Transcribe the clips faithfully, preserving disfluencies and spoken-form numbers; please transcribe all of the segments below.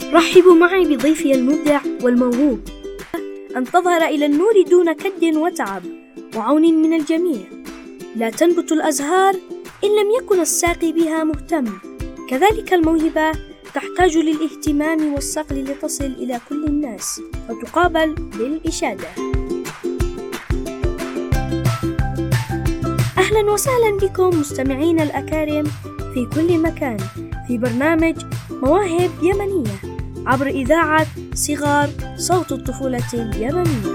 رحبوا معي بضيفي المبدع والموهوب أن تظهر إلى النور دون كد وتعب وعون من الجميع. لا تنبت الأزهار إن لم يكن الساقي بها مهتم، كذلك الموهبة تحتاج للاهتمام والصقل لتصل إلى كل الناس وتقابل بالإشادة. أهلا وسهلا بكم مستمعين الأكارم في كل مكان في برنامج مواهب يمنية عبر إذاعة صغار صوت الطفولة اليمنية.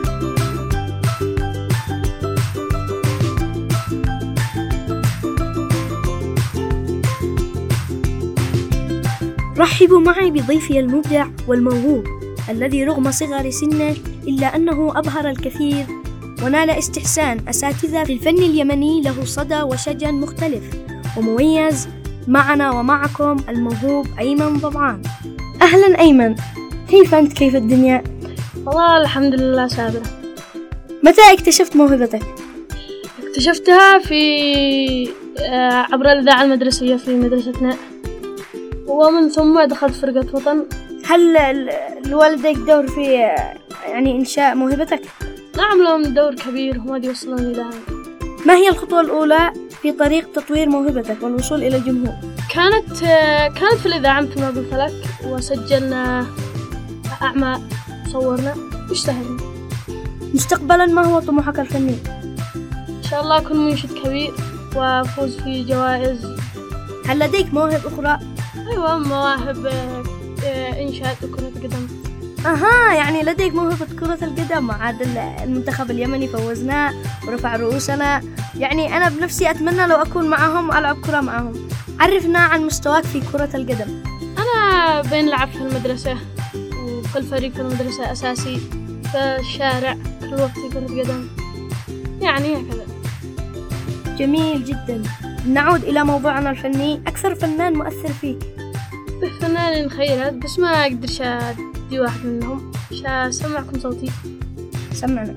رحبوا معي بضيفي المبدع والموهوب الذي رغم صغر سنه إلا أنه أبهر الكثير ونال استحسان أساتذة في الفن اليمني له صدى وشجن مختلف ومميز. معنا ومعكم الموهوب أيمن ضبعان. أهلا أيمن، كيف أنت؟ كيف الدنيا؟ والله الحمد لله سابرة. متى اكتشفت موهبتك؟ اكتشفتها في عبر الإذاعة المدرسية في مدرستنا، ومن ثم دخلت فرقة وطن. هل لوالديك دور في يعني إنشاء موهبتك؟ نعم، لهم دور كبير، هم اللي يوصلوني لها. ما هي الخطوة الأولى في طريق تطوير موهبتك والوصول إلى الجمهور؟ كانت كانت في الإذاعة مثل ما قلت لك، وسجلنا أعمال، صورنا واشتهرنا. مستقبلا ما هو طموحك الفني؟ إن شاء الله أكون منشد كبير وأفوز في جوائز. هل لديك مواهب أخرى؟ أيوة، مواهب إنشاد وكرة قدم. أها، يعني لديك موهبة كرة القدم. عاد المنتخب اليمني فوزنا ورفع رؤوسنا، يعني أنا بنفسي أتمنى لو أكون معهم وألعب كرة معهم. عرفنا عن مستواك في كرة القدم. أنا بنلعب في المدرسة وكل فريق في المدرسة أساسي، في الشارع كل وقت كرة قدم، يعني هكذا. جميل جدا. نعود إلى موضوعنا الفني. أكثر فنان مؤثر فيك؟ فنانين خيرات، بس ما أقدر أدي واحد منهم. سمعكم صوتي. سمعنا.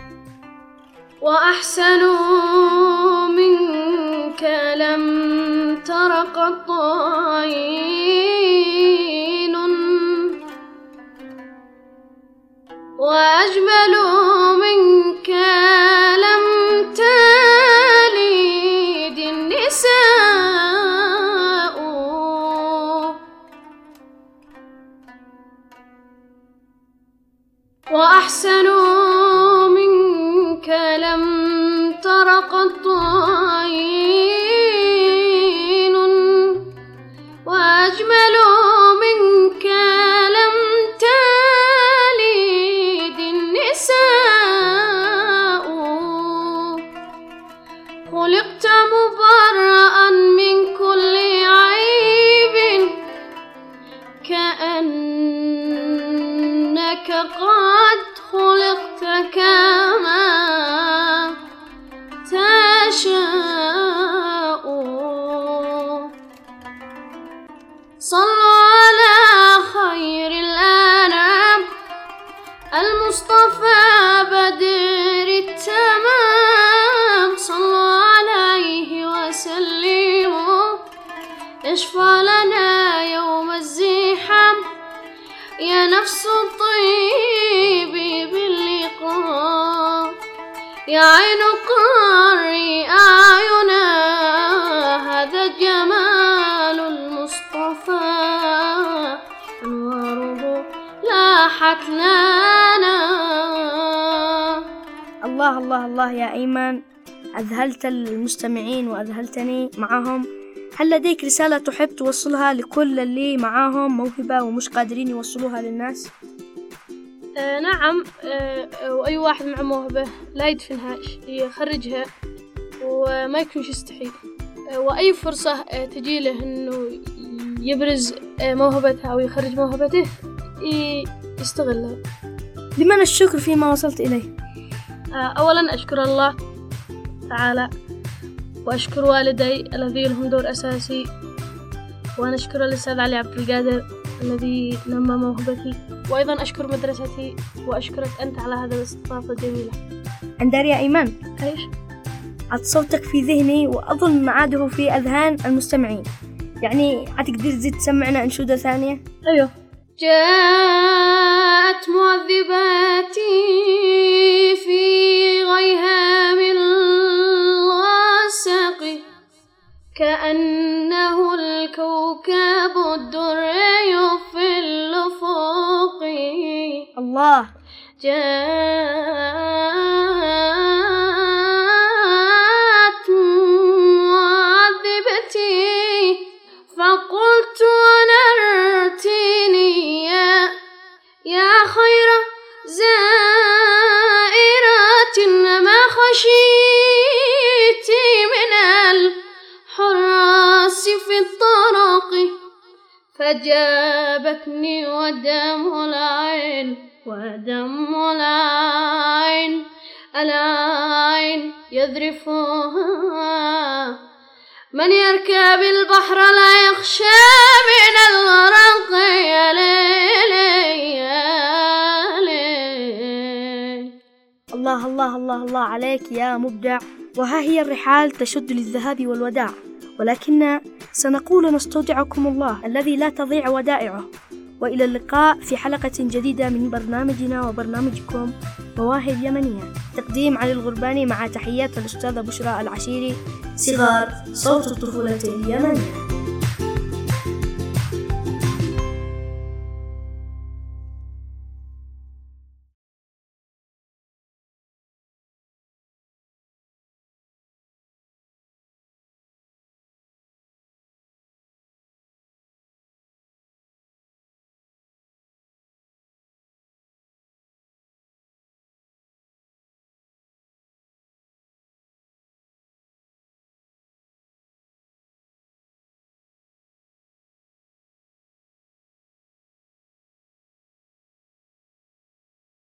وأحسن منك لم تر قط عين، وأجمل منك لم تلد النساء، وأحسن منك لم تر قط عين، وأجمل منك لم تلد النساء، خلقت مبرأ من كل عيب، كأنك قد خلقت كما تشاء. صلوا على خير الأنام المصطفى بدر التمام، صلوا عليه وسلموا اشفع لنا يوم الزحام، يا نفس طيبي باللقاء، يا عين قري أعينا، هذا جمال المصطفى أنواره لاحت لنا. الله الله الله يا أيمن، أذهلت المستمعين وأذهلتني معهم. هل لديك رسالة تحب توصلها لكل اللي معاهم موهبة ومش قادرين يوصلوها للناس؟ آه نعم، آه وأي واحد مع موهبة لا يدفنهاش، يخرجها وما يكونش يستحي. آه وأي فرصة آه تجي له إنه يبرز آه موهبته أو يخرج موهبته يستغلها. لمن الشكر فيما وصلت إليه؟ آه أولا أشكر الله تعالى، وأشكر والدي الذي لهم دور أساسي، وأنا أشكر الأستاذ علي عبد القادر الذي نمى موهبتي، وأيضا أشكر مدرستي، وأشكرك أنت على هذا الاستضافة الجميلة. أندار يا إيمان، إيش؟ عاد صوتك في ذهني وأظن معاده في أذهان المستمعين، يعني عتقدر تزيد تسمعنا أنشودة ثانية؟ أيوه. جاءت معذباتي في غيهام الغسق، كأنه الكوكب الدري في الأفق. الله. جاءت معذبتي فقلت نرتني يا خير زائرات، ما خشيت من الحراس في الطرق. فجابتني ودم العين ودم العين العين يذرفها. من يركب البحر لا يخشى من الغرق. يا ليلي يا ليلي. الله الله الله الله عليك يا مبدع. وها هي الرحال تشد للذهاب والوداع، ولكن سنقول نستودعكم الله الذي لا تضيع ودائعه. وإلى اللقاء في حلقة جديدة من برنامجنا وبرنامجكم مواهب يمنية. تقديم علي الغرباني مع تحيات الأستاذة بشرى العشيري. صغار، صوت الطفولة اليمنية.